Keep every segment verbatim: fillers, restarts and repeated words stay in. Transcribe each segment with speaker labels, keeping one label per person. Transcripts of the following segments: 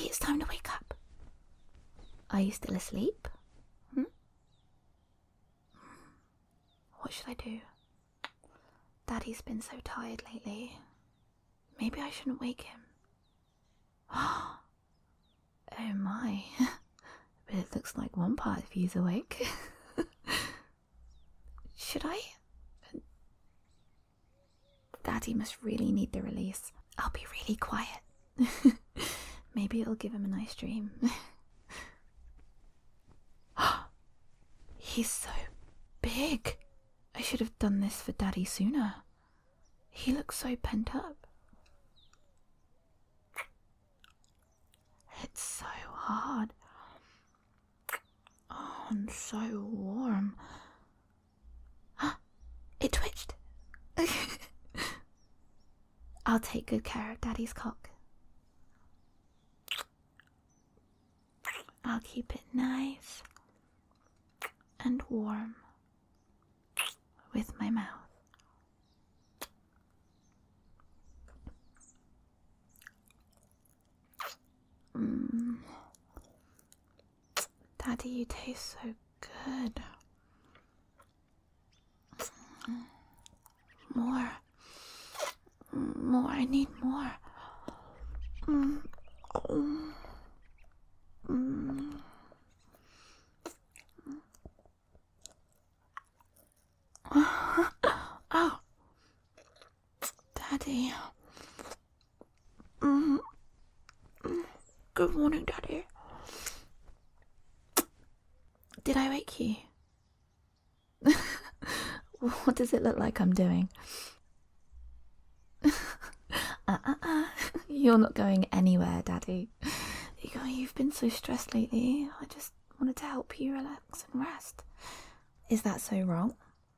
Speaker 1: it's time to wake up. Are you still asleep? Hmm? What should I do? Daddy's been so tired lately. Maybe I shouldn't wake him. Oh my. But it looks like one part of you's awake. Should I? Daddy must really need the release. I'll be really quiet. Maybe it'll give him a nice dream. He's so big. I should have done this for Daddy sooner. He looks so pent up. It's so hard. Oh, and so warm. It twitched. I'll take good care of Daddy's cock. I'll keep it nice and warm with my mouth. Mm. Daddy, you taste so good. More. More. I need more. Mm. Oh. Mm. Oh. Daddy. Mm. Good morning, Daddy. Did I wake you? What does it look like I'm doing? uh-uh-uh. You're not going anywhere, Daddy. You've been so stressed lately. I just wanted to help you relax and rest. Is that so wrong?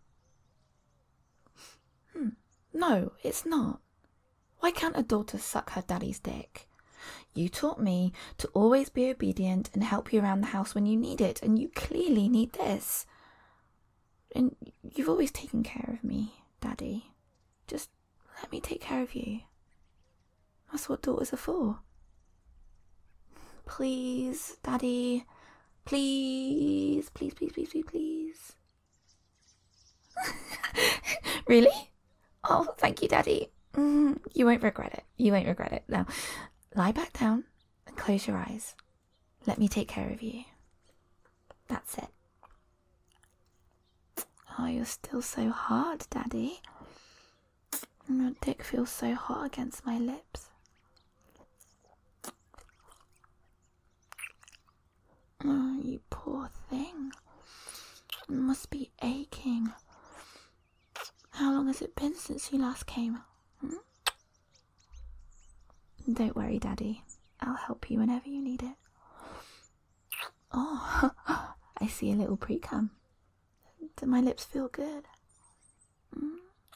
Speaker 1: Hmm. No, it's not. Why can't a daughter suck her daddy's dick? You taught me to always be obedient and help you around the house when you need it, and you clearly need this. And you've always taken care of me, Daddy. Just let me take care of you. That's what daughters are for. Please, Daddy. Please, please, please, please, please, please. Really? Oh, thank you, Daddy. Mm, you won't regret it. You won't regret it. Now, lie back down and close your eyes. Let me take care of you. That's it. Oh, you're still so hard, Daddy. Your dick feels so hot against my lips. Oh, you poor thing. It must be aching. How long has it been since you last came? Hmm? Don't worry, Daddy. I'll help you whenever you need it. Oh, I see a little pre-cum. Do my lips feel good? Mm.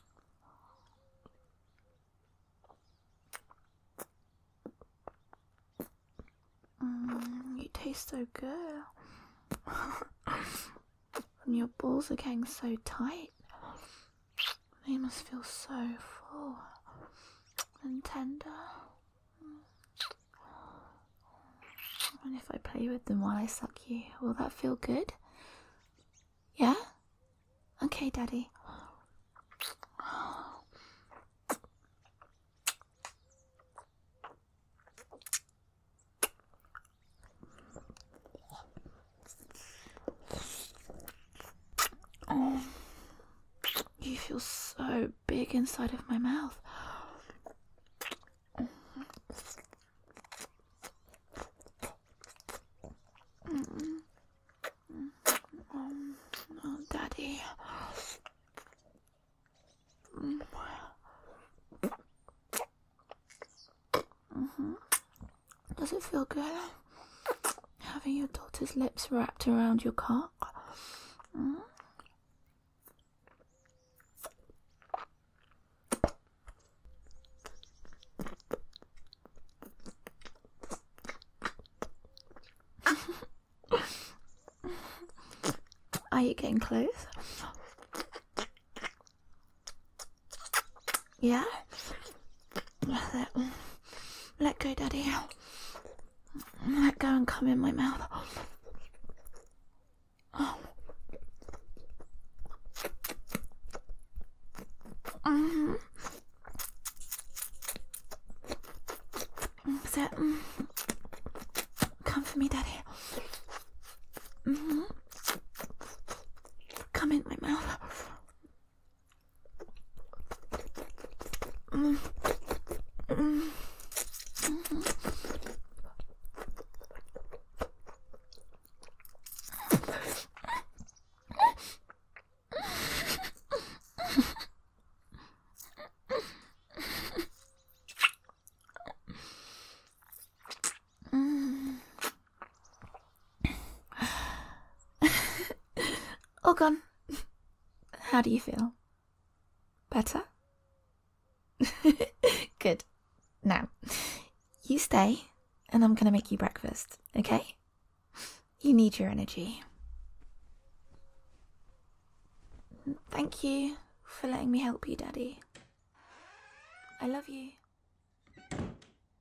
Speaker 1: Mm, you taste so good. And your balls are getting so tight. They must feel so full and tender. And if I play with them while I suck you, will that feel good? Yeah? Okay, Daddy. Oh, you feel so big inside of my mouth. Oh, Daddy. Mm-hmm. Does it feel good? Having your daughter's lips wrapped around your cock? Mm? Are you getting close? Yeah? Let, let go, Daddy. Let go and come in my mouth. Oh. Mm-hmm. Sit. Come for me, Daddy. Mm-hmm. Come in my mouth. Mm. Mm. Mm-hmm. All gone. How do you feel? Better? Good. Now, you stay, and I'm going to make you breakfast, okay? You need your energy. Thank you for letting me help you, Daddy. I love you.